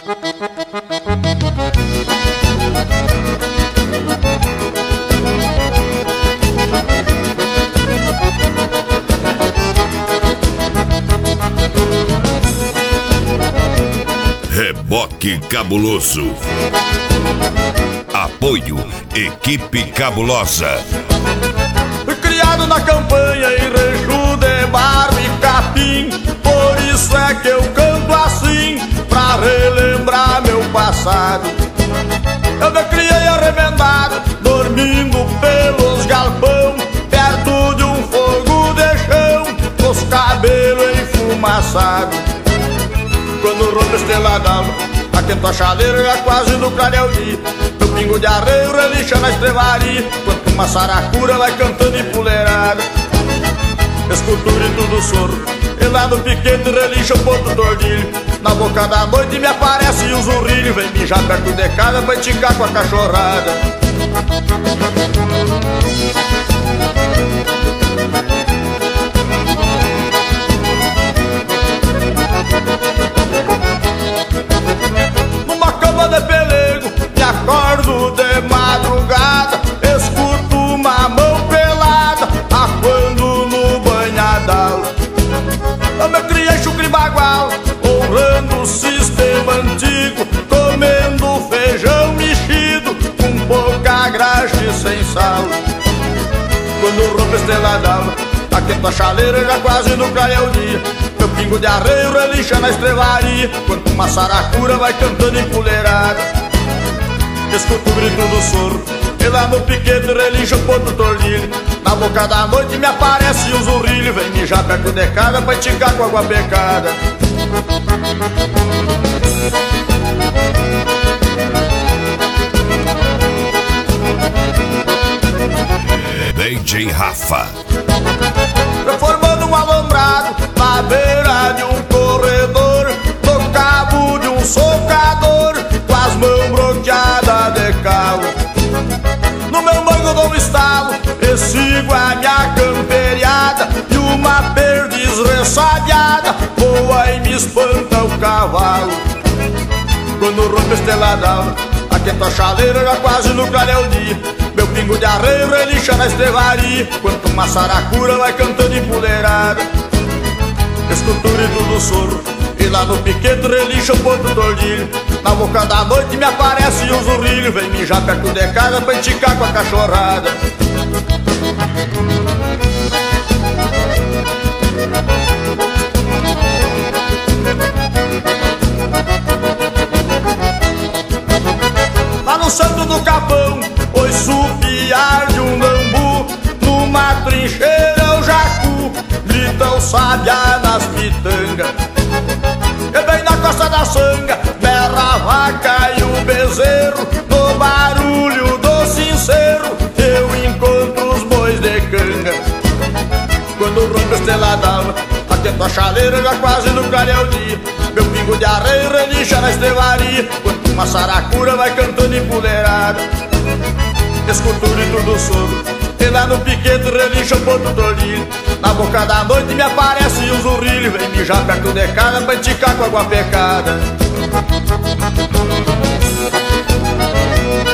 Reboque Cabuloso. Apoio Equipe Cabulosa. Fui criado na campanha em rancho de barro e capim, por isso é que eu canto assim, pra relembrar meu passado. Eu me criei arremendado, dormindo pelos galpão, perto de um fogo de chão, os cabelos enfumaçados. Quando rompe a estrela d'alva, aquento a chaleira já quase no clareio dia. Meu pingo de arreio relincha na estrevaria, quanto uma saracura vai cantando empoleirada. Escuto o grito do soro, e lá no piquete relincha o ponto tordilho. Na boca da noite me aparece o zurrilho, vem mijar perto de casa pra enticar com a cachorrada. Numa cama de pelego, me acordo de madrugada, escuto uma mão pelada, aquando no banhadal. Eu me criei chucre bagual, honrando o sistema antigo, comendo feijão mexido, com pouca graxa e sem sal. Quando rompe a estrela d'alva, aquento a chaleira já quase no clareio dia. Meu pingo de arreio relincha na estrevaria, quanto uma saracura vai cantando empoleirada. Escuto o grito do soro, e lá no piquete relincha o ponto tordilho. Na boca da noite me aparece o zurrilho, vem mijar perto de casa pra enticar com água pecada. DJ Rafa. Reformando um alambrado na beira de um corredor, no cabo de um socador, com as mãos bloqueadas de calo. No meu mango dou um estalo, e sigo a minha camperiada, e uma perdiz ressabiada voa e me espanta o cavalo. Quando rompe a estrela d'alva, aquento a chaleira já quase no clareio dia. Meu pingo de arreio relincha na estrevaria, quanto uma saracura vai cantando empoleirada. Escuto o grito do soro, e lá no piquete relincha o ponto tordilho. Na boca da noite me aparece o zurrilho, vem mijar perto de casa pra enticar com a cachorrada. Lá no Santo do Capão, ouço o piar de um bambu, numa trincheira o jacu grita o sabiá nas pitangas. E bem na costa da sanga berra a vaca e o bezerro, no barulho do sincero eu encontro os bois de canga. Quando rompe a estrela d'alva, aquento a chaleira já quase no clareio dia. Meu pingo de arreio relincha na estrevaria, quanto uma saracura vai cantando empoleirada. Escuto o grito do soro, e lá no piquete relincha o ponto tordilho. Na boca da noite me aparece o zurrilho, vem mijar perto de casa pra enticar com água pecada.